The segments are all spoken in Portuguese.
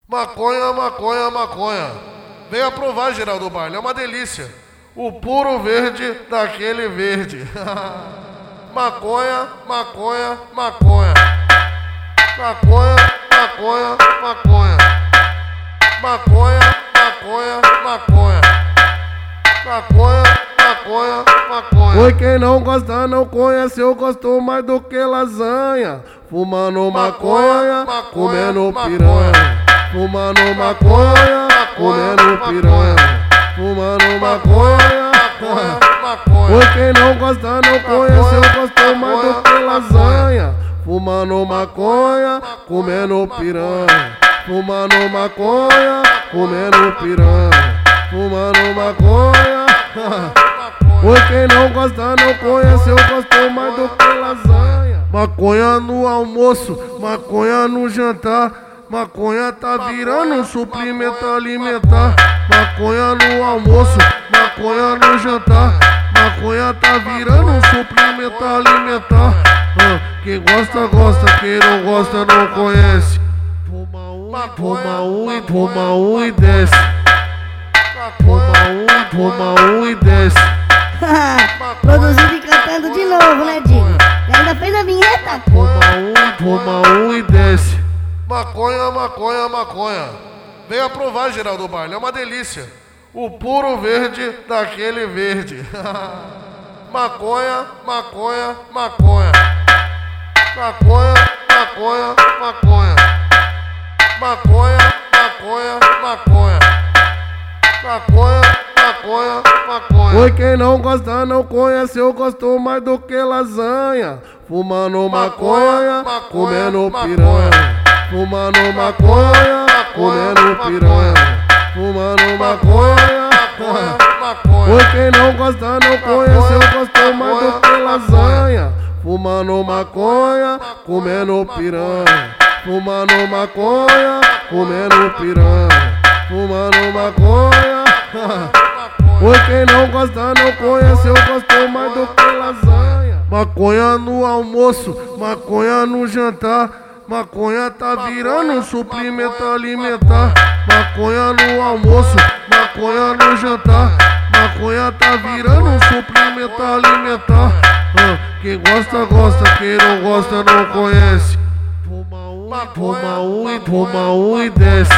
Maconha, maconha, maconha. Venha provar, Geraldo Baile, é uma delícia. O puro verde daquele verde. Maconha, maconha, maconha. Maconha, maconha, maconha. Maconha, maconha, maconha. Maconha, maconha, maconha. Oi, quem não gosta não conhece, eu gosto mais do que lasanha. Fumando maconha, comendo piranha. Fumando maconha, comendo piranha. Fumando maconha, oi, quem não gosta não conhece, eu gosto mais do que lasanha. Fumando maconha, comendo piranha. Fumando maconha, comendo piranha. Fumando maconha, oi, quem não gosta não conhece, eu gosto mais do que lasanha. Maconha no almoço, maconha no jantar. Maconha tá virando um suplemento alimentar. Maconha no almoço, maconha no jantar. Maconha tá virando um suplemento alimentar. Quem gosta, gosta, quem não gosta, não conhece. Toma um e desce. Toma um e desce. Produzido e cantando de novo, né, Dinho? E ainda fez a vinheta? Toma um e desce. Maconha, maconha, maconha. Venha provar, Geraldo Baile, é uma delícia. O puro verde daquele verde. Maconha, maconha, maconha. Maconha, maconha, maconha. Maconha, maconha, maconha. Maconha, maconha, maconha. Oi, quem não gosta não conhece, eu gosto mais do que lasanha. Fumando maconha, comendo piranha. Fumando maconha, comendo piranha. Fumando maconha, oi, quem não gosta não conhece, eu gosto mais do que lasanha. Fumando maconha, comendo piranha. Fumando maconha, comendo piranha. Fumando maconha, oi, quem não gosta não conhece, eu gosto mais do que lasanha. Maconha no almoço, maconha no jantar. Maconha tá virando um suplemento alimentar. Maconha no almoço, maconha no jantar. Maconha tá virando um suplemento alimentar. Quem gosta, gosta, quem não gosta, não conhece. Toma um e desce.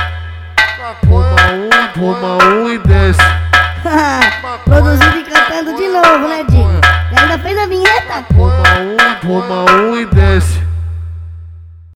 Toma um e desce. Produzido e cantando de novo, né, Dinho? E ainda fez a vinheta? Toma um e desce.